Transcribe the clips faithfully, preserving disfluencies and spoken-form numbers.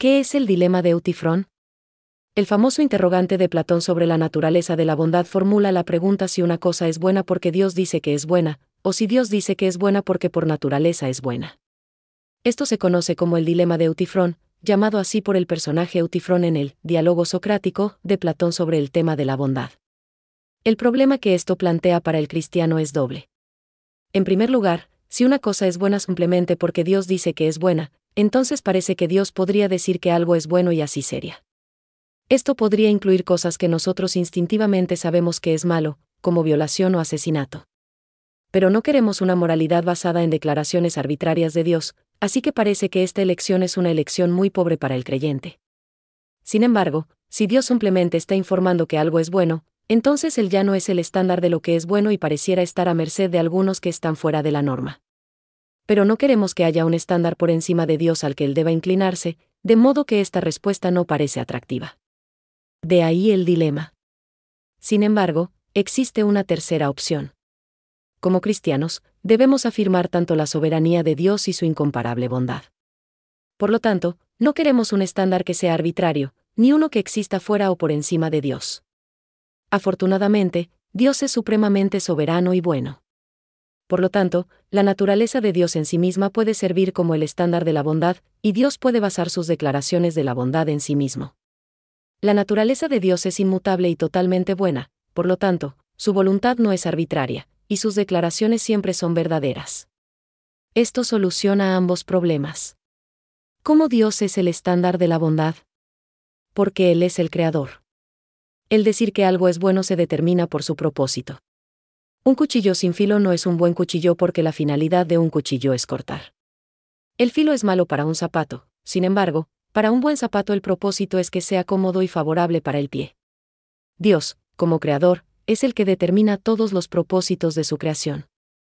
¿Qué es el dilema de Eutifrón? El famoso interrogante de Platón sobre la naturaleza de la bondad formula la pregunta si una cosa es buena porque Dios dice que es buena, o si Dios dice que es buena porque por naturaleza es buena. Esto se conoce como el dilema de Eutifrón, llamado así por el personaje Eutifrón en el diálogo socrático de Platón sobre el tema de la bondad. El problema que esto plantea para el cristiano es doble. En primer lugar, si una cosa es buena simplemente porque Dios dice que es buena, entonces parece que Dios podría decir que algo es bueno y así sería. Esto podría incluir cosas que nosotros instintivamente sabemos que es malo, como violación o asesinato. Pero no queremos una moralidad basada en declaraciones arbitrarias de Dios, así que parece que esta elección es una elección muy pobre para el creyente. Sin embargo, si Dios simplemente está informando que algo es bueno, entonces Él ya no es el estándar de lo que es bueno y pareciera estar a merced de algunos que están fuera de la norma. Pero no queremos que haya un estándar por encima de Dios al que Él deba inclinarse, de modo que esta respuesta no parece atractiva. De ahí el dilema. Sin embargo, existe una tercera opción. Como cristianos, debemos afirmar tanto la soberanía de Dios y su incomparable bondad. Por lo tanto, no queremos un estándar que sea arbitrario, ni uno que exista fuera o por encima de Dios. Afortunadamente, Dios es supremamente soberano y bueno. Por lo tanto, la naturaleza de Dios en sí misma puede servir como el estándar de la bondad, y Dios puede basar sus declaraciones de la bondad en sí mismo. La naturaleza de Dios es inmutable y totalmente buena, por lo tanto, su voluntad no es arbitraria, y sus declaraciones siempre son verdaderas. Esto soluciona ambos problemas. ¿Cómo Dios es el estándar de la bondad? Porque Él es el creador. El decir que algo es bueno se determina por su propósito. Un cuchillo sin filo no es un buen cuchillo porque la finalidad de un cuchillo es cortar. El filo es malo para un zapato, sin embargo, para un buen zapato el propósito es que sea cómodo y favorable para el pie. Dios, como creador, es el que determina todos los propósitos de su creación.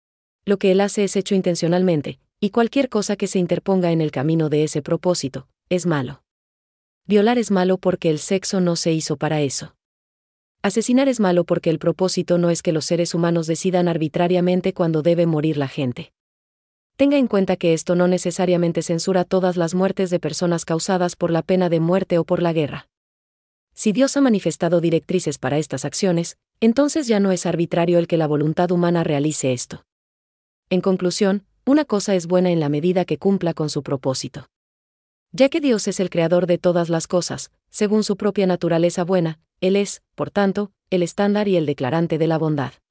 Lo que Él hace es hecho intencionalmente, y cualquier cosa que se interponga en el camino de ese propósito, es malo. Violar es malo porque el sexo no se hizo para eso. Asesinar es malo porque el propósito no es que los seres humanos decidan arbitrariamente cuándo debe morir la gente. Tenga en cuenta que esto no necesariamente censura todas las muertes de personas causadas por la pena de muerte o por la guerra. Si Dios ha manifestado directrices para estas acciones, entonces ya no es arbitrario el que la voluntad humana realice esto. En conclusión, una cosa es buena en la medida que cumpla con su propósito. Ya que Dios es el creador de todas las cosas, según su propia naturaleza buena, Él es, por tanto, el estándar y el declarante de la bondad.